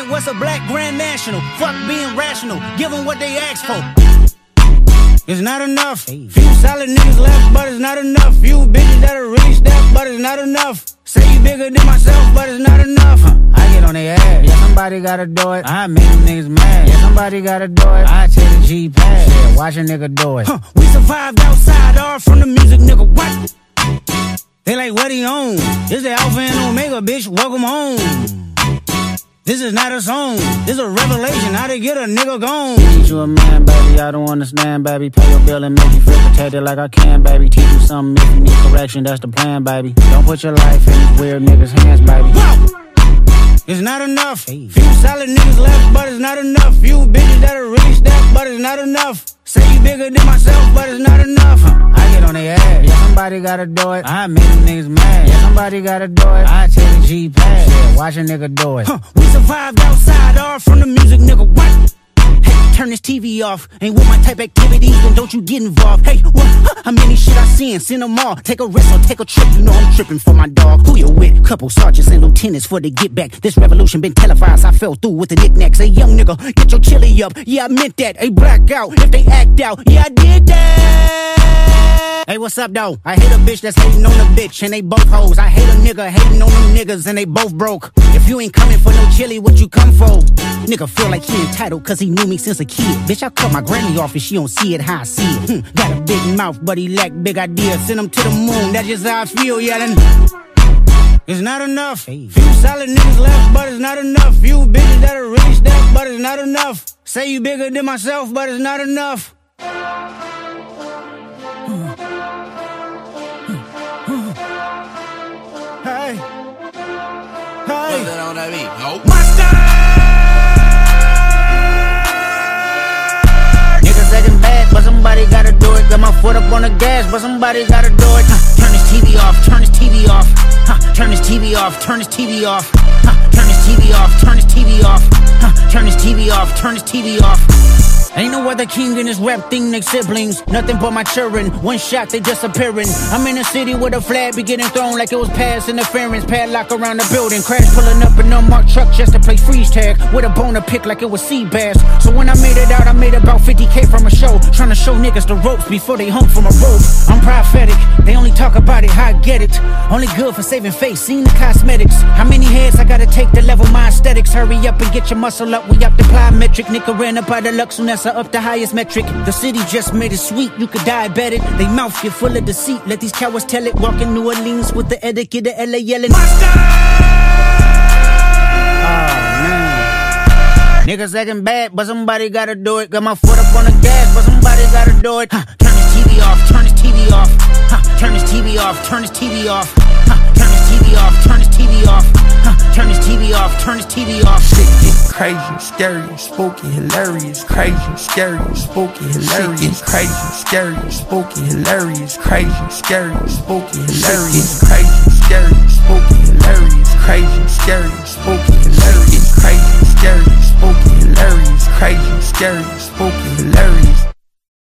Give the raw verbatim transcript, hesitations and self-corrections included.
point, what's a black grand national? Fuck being rational, give them what they ask for. It's not enough. Few solid niggas left, but it's not enough. Few bitches that'll really step, but it's not enough. Say you bigger than myself, but it's not enough. Huh. I get on their ass. Yeah, somebody gotta do it. I make them niggas mad. Yeah, somebody gotta do it. I take the G pad. Yeah, watch a nigga do it. Huh. We survived outside, all from the music, nigga. What? They like, what he on? This the Alpha and Omega, bitch. Welcome home. This is not a song, this a revelation, how to get a nigga gone. Teach you a man, baby, I don't understand, baby. Pay your bill and make you feel protected like I can, baby. Teach you something if you need correction, that's the plan, baby. Don't put your life in these weird niggas' hands, baby. Whoa. It's not enough. Few solid niggas left, but it's not enough. Few bitches that'll really step, but it's not enough. Say you bigger than myself, but it's not enough. Huh. I get on their ass. Yeah, somebody gotta do it. I make them niggas mad. Yeah, somebody gotta do it. I take the G pad. Yeah, watch a nigga do it. Huh. We survived outside, all from the music, nigga. What? Hey, turn this T V off. Ain't with my type activities, then don't you get involved. Hey, what? Huh, how many shit I seen? Send them all. Take a risk or take a trip. You know I'm tripping for my dog. Who you with? Couple sergeants and lieutenants for the get back. This revolution been televised. I fell through with the knickknacks. Hey, young nigga, get your chili up. Yeah, I meant that. Hey, black out if they act out. Yeah, I did that. Hey, what's up, though? I hate a bitch that's hating on a bitch, and they both hoes. I hate a nigga hating on them niggas, and they both broke. If you ain't coming for no chili, what you come for? Nigga feel like he entitled, cause he knew me since a kid. Bitch, I cut my granny off and she don't see it how I see it. Hmm, got a big mouth, but he lack big ideas. Send him to the moon, that's just how I feel, yelling. It's not enough. Few solid niggas left, but it's not enough. Few bitches that'll really step, but it's not enough. Say you bigger than myself, but it's not enough. Hey, hey, nope. my style. Niggas acting bad, but somebody gotta do it. Got my foot up on the gas, but somebody gotta do it. Huh. Turn this T V off, turn this T V off. Huh. Turn this T V off, turn this T V off. Huh. Turn this T V off, turn this T V off. Huh. Turn this T V off, turn this T V off. Ain't no other king in this rap thing, they siblings. Nothing but my children, one shot they disappearing. I'm in a city with a flag be getting thrown like it was past interference. Padlock around the building, crash pulling up an unmarked truck just to play freeze tag. With a boner pick like it was sea bass. So when I made it out, I made about fifty K from a show. Trying to show niggas the ropes before they hung from a rope. I'm prophetic, they only talk about it, how I get it. Only good for saving face, seen the cosmetics. How many heads I gotta take to level my aesthetics? Hurry up and get your muscle up, we up the plyometric. Nigga ran up out of luck, soon as I up the highest metric. The city just made it sweet, you could diabetic. They mouth get full of deceit, let these cowards tell it. Walk in New Orleans with the etiquette of L A yelling my style. Oh man, niggas acting bad, but somebody gotta do it. Got my foot up on the gas, but somebody gotta do it. Huh. Turn this T V off, turn this T V off. Huh. Turn this T V off, turn this T V off. Huh. Turn this T V off, turn this T V off. Huh. Turn this T V off, turn this T V off. Shit get crazy, scary, spooky, hilarious. Crazy, scary, spooky, hilarious. Crazy, scary, spooky, hilarious. Crazy, scary, spooky, hilarious. Crazy, scary, spooky, hilarious. Crazy, scary, spooky, hilarious. Crazy, scary, spooky, hilarious. Crazy, scary, spooky, hilarious.